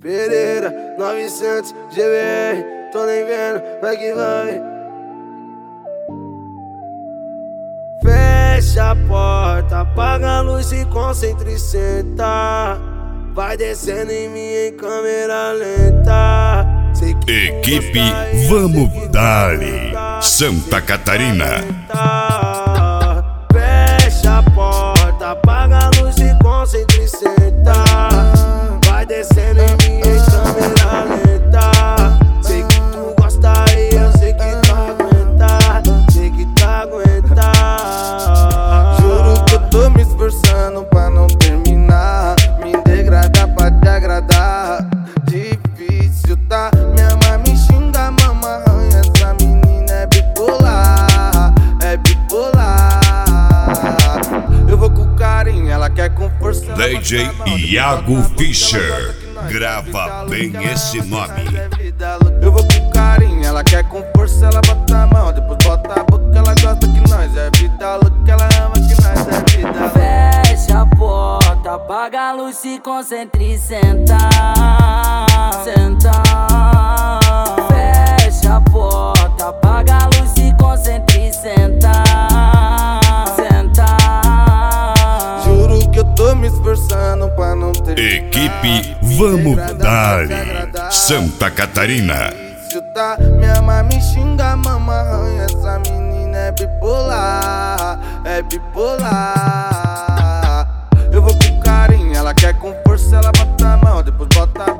Pereira, 900 GBR, tô nem vendo, vai que vai. Fecha a porta, apaga a luz, se concentra e senta. Vai descendo em mim em câmera lenta. Equipe Vamos Dali, Santa Catarina. Fecha a porta, apaga a luz, se concentra e senta. Vai descendo em mim em câmera lenta. Sei que tu gosta e eu sei que tu aguenta. Sei que tu aguenta. Juro que eu tô me esforçando pra não terminar. Me degradar pra te agradar. Difícil, tá? Minha mãe me xinga, mama arranha. Essa menina é bipolar, é bipolar. Eu vou com carinho, ela quer com força. DJ Iago Fischer, grava bem esse nome. Eu vou com carinho, ela quer com força, ela bota a mão, depois bota a boca, ela gosta que nós é vida louca, ela ama que nós é vida. Fecha a porta, apaga a luz, se concentra e senta. Senta. Fecha a porta, apaga a luz, se concentra e senta. Senta. Juro que eu tô me esforçando pra não terminar. Equipe Vamos Dali, Santa Catarina. Tá? Minha mãe me xinga, mama arranha. Essa menina é bipolar, é bipolar. Eu vou com carinho, ela quer com força, ela bota a mão, depois bota a